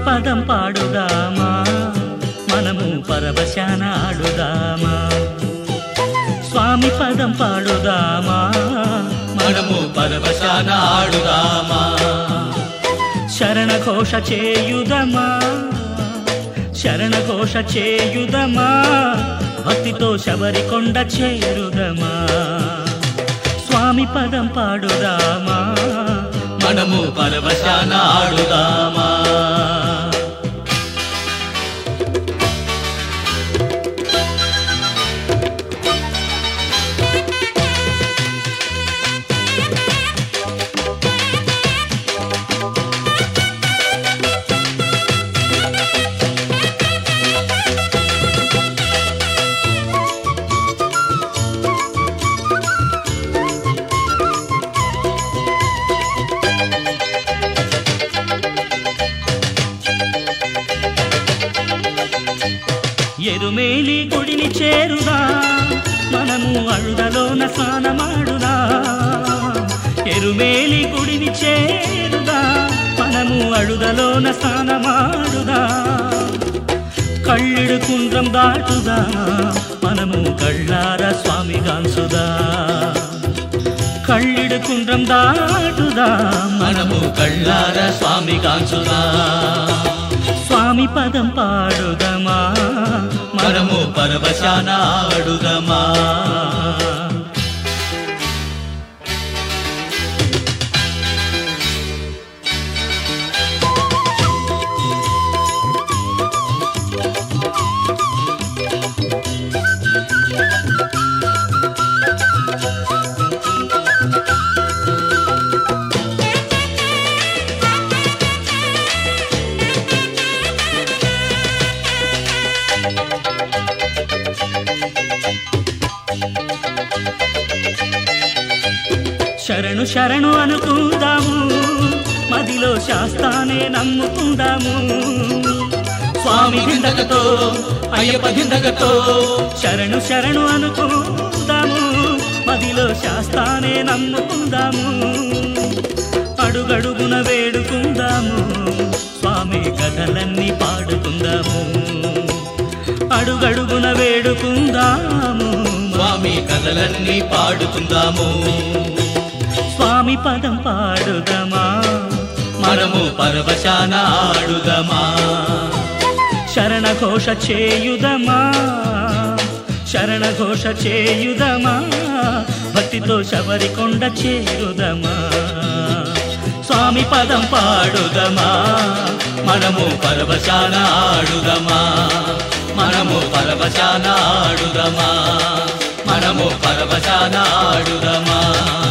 పదం పాడుదామా మనము పరవశాన ఆడుదామా స్వామి పదం పాడుదామా మనము పరవశాన ఆడుదామా శరణ ఘోష చేయుదమా శరణ ఘోష చేయుదమా భక్తితో శబరికొండ చేరుదమా స్వామి పదం పాడుదామా మనము పరవశాన ఆడుదామా ఎరుమేలి గుడిని చేరుదా మనము అడుదలోన స్నానమాడుదా ఎరుమేలి గుడిని చేరుదా మనము అడుదలోన స్నానమాడుదా కళ్ళిడు కుండ్రం దాటుదా మనము కళ్ళార స్వామి గాంసుదా కళ్ళిడు కుండ్రం దాటుదా మనము కళ్ళార స్వామి గాంచుదా స్వామి పదం పాడుదమా మనము పరవశాన ఆడుదమా శరణు శరణు అనుకుందాము మదిలో శాస్తానే నమ్ముకుందాము స్వామి దిందకతో అయ్యప్ప దిందకతో శరణు శరణు అనుకుందాము మదిలో శాస్తానే నమ్ముకుందాము అడుగడుగున వేడుకుందాము స్వామి కథలన్నీ పాడుకుందాము అడుగడుగున వేడుకుందాము స్వామి కథలన్నీ పాడుకుందాము స్వామి పదం పాడుదమా మనము పరవశాన ఆడుదమా శరణ ఘోష చేయుదమా శరణ ఘోష చేయుదమా భక్తితో శబరికొండ చేరుదమా స్వామి పదం పాడుదమా మనము పరవశాన ఆడుదమా మనము పరవశాన ఆడుదమా మనము పరవశాన ఆడుదమా